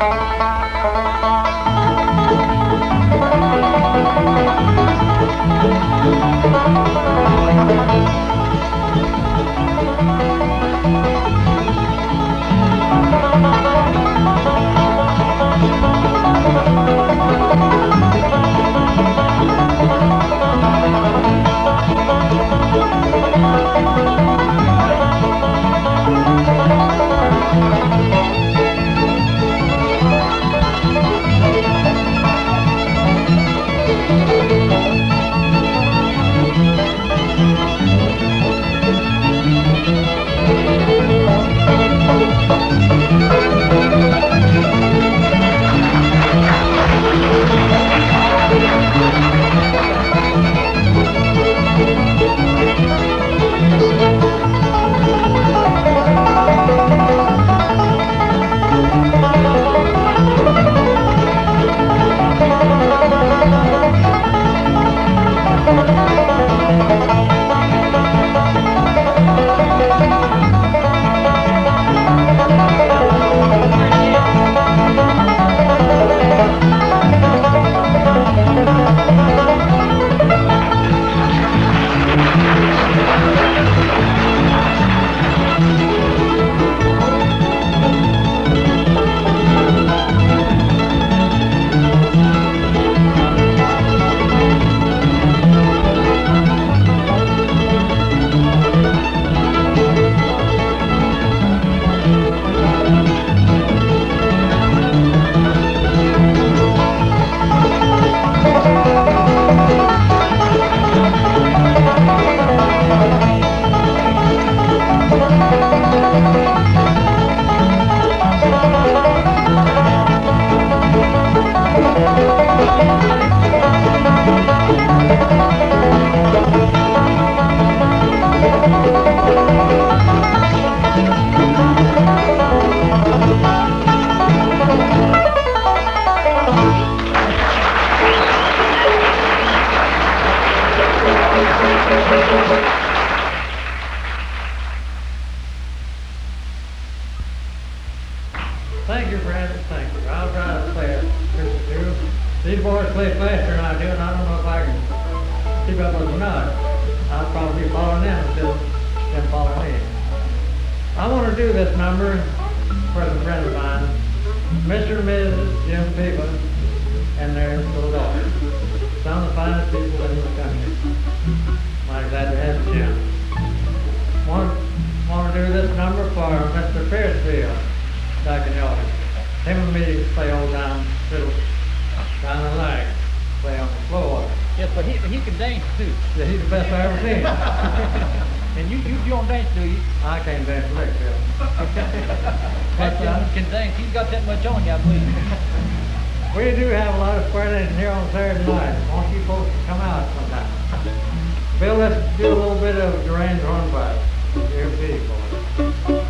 Thank you, Brandon. Thank you. I'll try to play it. These boys play faster than I do, and I don't know if I can keep up with them or not. I'll probably be following them instead of them following me. I want to do this number for a friend of mine, Mr. and Mrs. Jim Peeble, and their little daughter. Some of the finest people in the country. I'm glad to have you, Jim. Want to do this number for Mr. Piercefield back in the audience. Him and me play old time fiddle down the leg, play on the floor. Yes, but he can dance too. Yeah, he's the best I ever seen. And you don't dance, do you? I can't dance a lick, Phil. That gentleman can dance. He's got that much on you, I believe. We do have a lot of square dancing here on Saturday night. Why don't you folks come out sometime? Bill, let's do a little bit of Duran's Hornpipe. Here, people.